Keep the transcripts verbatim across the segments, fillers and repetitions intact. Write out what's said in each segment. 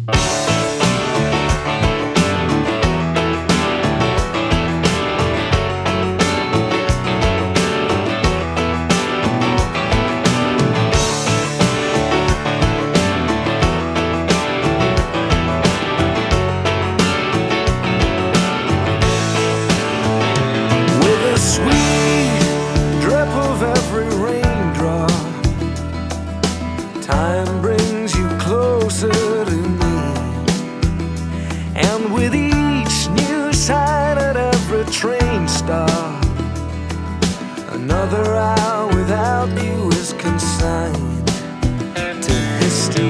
Time brings you closer to me, and with each new sign at every train stop, another hour without you is consigned to history.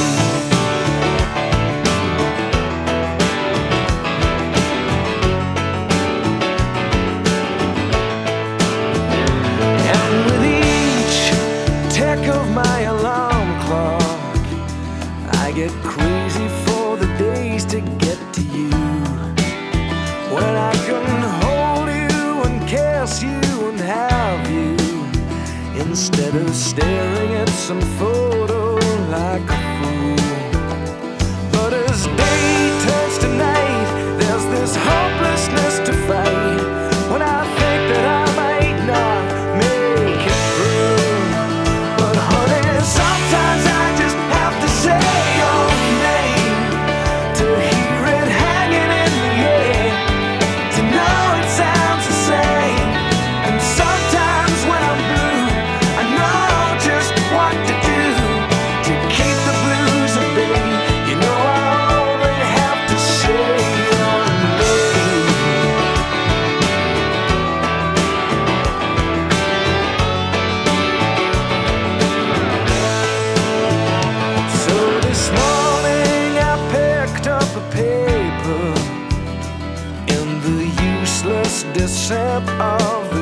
Of my alarm clock, I get crazy for the days to get to you, when I can hold you and kiss you and have you, instead of staring at some photo like a fool. But as day turns to night, there's this hopelessness to fight, when I think that I might not make it through. Sometimes I just have to say your name, to hear it hanging in the air, to know it sounds the same. And sometimes when I'm blue, I know just what to do to keep the blues at bay. You know I only have to say your name. This morning I picked up a paper in the useless descent of